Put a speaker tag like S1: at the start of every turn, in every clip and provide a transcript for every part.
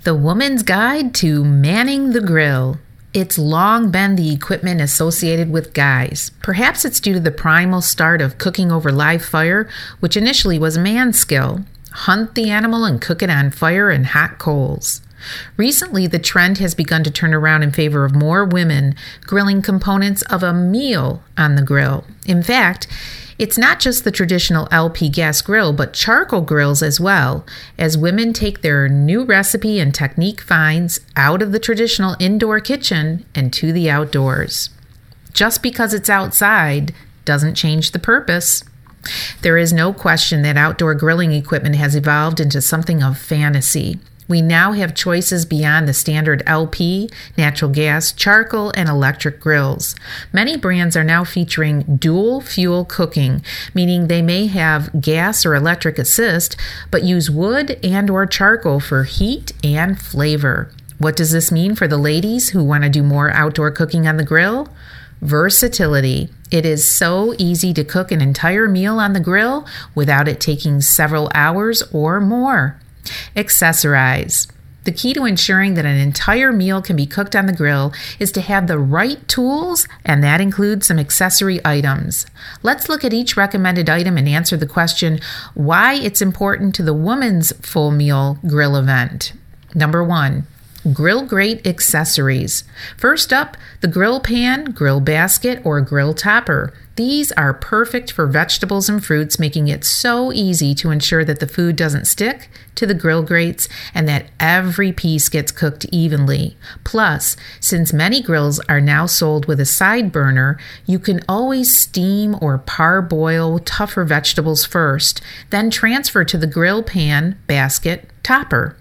S1: The Woman's Guide to Manning the Grill. It's long been the equipment associated with guys. Perhaps it's due to the primal start of cooking over live fire, which initially was a man's skill. Hunt the animal and cook it on fire and hot coals. Recently, the trend has begun to turn around in favor of more women grilling components of a meal on the grill. In fact, it's not just the traditional LP gas grill, but charcoal grills as well, as women take their new recipe and technique finds out of the traditional indoor kitchen and to the outdoors. Just because it's outside doesn't change the purpose. There is no question that outdoor grilling equipment has evolved into something of fantasy. We now have choices beyond the standard LP, natural gas, charcoal, and electric grills. Many brands are now featuring dual fuel cooking, meaning they may have gas or electric assist, but use wood and or charcoal for heat and flavor. What does this mean for the ladies who want to do more outdoor cooking on the grill? Versatility. It is so easy to cook an entire meal on the grill without it taking several hours or more. Accessorize. The key to ensuring that an entire meal can be cooked on the grill is to have the right tools, and that includes some accessory items. Let's look at each recommended item and answer the question why it's important to the woman's full meal grill event. Number 1. Grill grate accessories. First up, the grill pan, grill basket, or grill topper. These are perfect for vegetables and fruits, making it so easy to ensure that the food doesn't stick to the grill grates and that every piece gets cooked evenly. Plus, since many grills are now sold with a side burner, you can always steam or parboil tougher vegetables first, then transfer to the grill pan, basket, topper.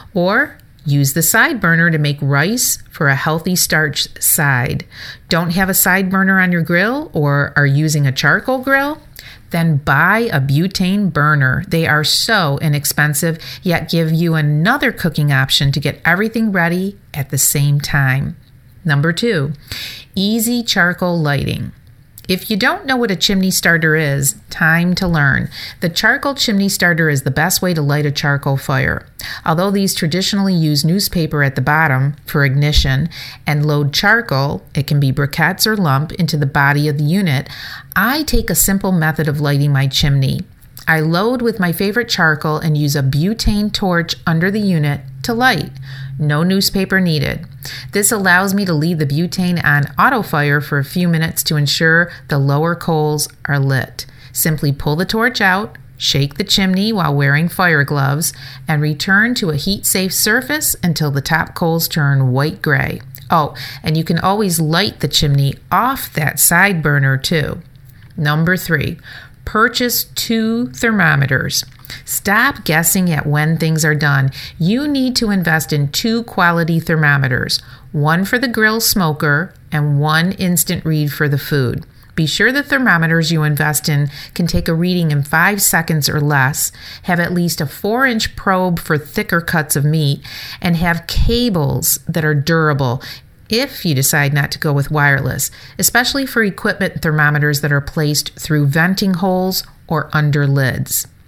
S1: Or use the side burner to make rice for a healthy starch side. Don't have a side burner on your grill or are using a charcoal grill? Then buy a butane burner. They are so inexpensive, yet give you another cooking option to get everything ready at the same time. Number 2, easy charcoal lighting. If you don't know what a chimney starter is, time to learn. The charcoal chimney starter is the best way to light a charcoal fire. Although these traditionally use newspaper at the bottom for ignition and load charcoal, it can be briquettes or lump, into the body of the unit, I take a simple method of lighting my chimney. I load with my favorite charcoal and use a butane torch under the unit to light. No newspaper needed. This allows me to leave the butane on auto fire for a few minutes to ensure the lower coals are lit. Simply pull the torch out, shake the chimney while wearing fire gloves, and return to a heat-safe surface until the top coals turn white gray. Oh, and you can always light the chimney off that side burner too. Number 3, purchase 2 thermometers. Stop guessing at when things are done. You need to invest in 2 quality thermometers, one for the grill smoker and one instant read for the food. Be sure the thermometers you invest in can take a reading in 5 seconds or less, have at least a 4-inch probe for thicker cuts of meat, and have cables that are durable if you decide not to go with wireless, especially for equipment thermometers that are placed through venting holes or under lids.